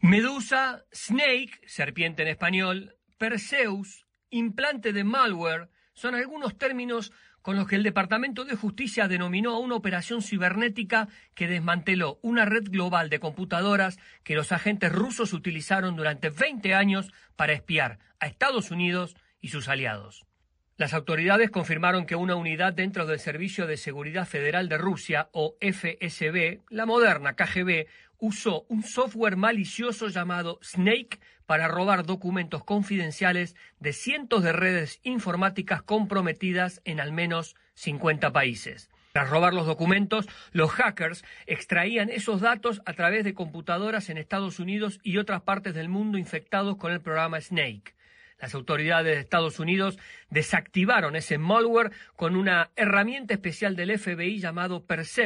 Medusa, Snake, serpiente en español, Perseus, implante de malware, son algunos términos con los que el Departamento de Justicia denominó a una operación cibernética que desmanteló una red global de computadoras que los agentes rusos utilizaron durante 20 años para espiar a Estados Unidos y sus aliados. Las autoridades confirmaron que una unidad dentro del Servicio de Seguridad Federal de Rusia, o FSB, la moderna KGB, usó un software malicioso llamado Snake para robar documentos confidenciales de cientos de redes informáticas comprometidas en al menos 50 países. Tras robar los documentos, los hackers extraían esos datos a través de computadoras en Estados Unidos y otras partes del mundo infectados con el programa Snake. Las autoridades de Estados Unidos desactivaron ese malware con una herramienta especial del FBI llamado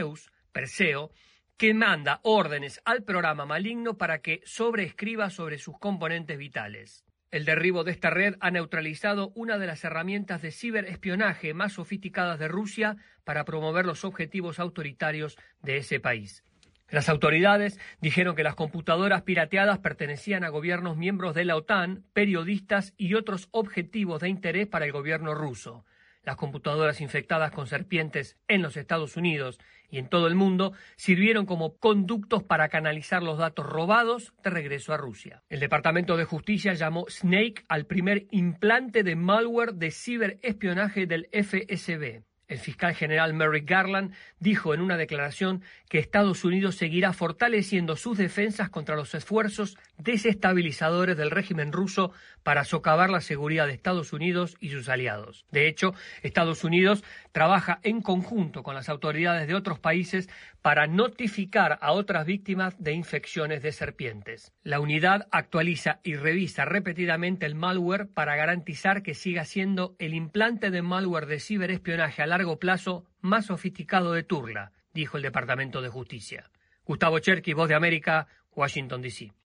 Perseo, que manda órdenes al programa maligno para que sobreescriba sobre sus componentes vitales. El derribo de esta red ha neutralizado una de las herramientas de ciberespionaje más sofisticadas de Rusia para promover los objetivos autoritarios de ese país. Las autoridades dijeron que las computadoras pirateadas pertenecían a gobiernos miembros de la OTAN, periodistas y otros objetivos de interés para el gobierno ruso. Las computadoras infectadas con serpientes en los Estados Unidos y en todo el mundo sirvieron como conductos para canalizar los datos robados de regreso a Rusia. El Departamento de Justicia llamó Snake al primer implante de malware de ciberespionaje del FSB. El fiscal general Merrick Garland dijo en una declaración que Estados Unidos seguirá fortaleciendo sus defensas contra los esfuerzos desestabilizadores del régimen ruso para socavar la seguridad de Estados Unidos y sus aliados. De hecho, Estados Unidos trabaja en conjunto con las autoridades de otros países para notificar a otras víctimas de infecciones de serpientes. La unidad actualiza y revisa repetidamente el malware para garantizar que siga siendo el implante de malware de ciberespionaje a largo plazo más sofisticado de Turla, dijo el Departamento de Justicia. Gustavo Cherkis, Voz de América, Washington, D.C.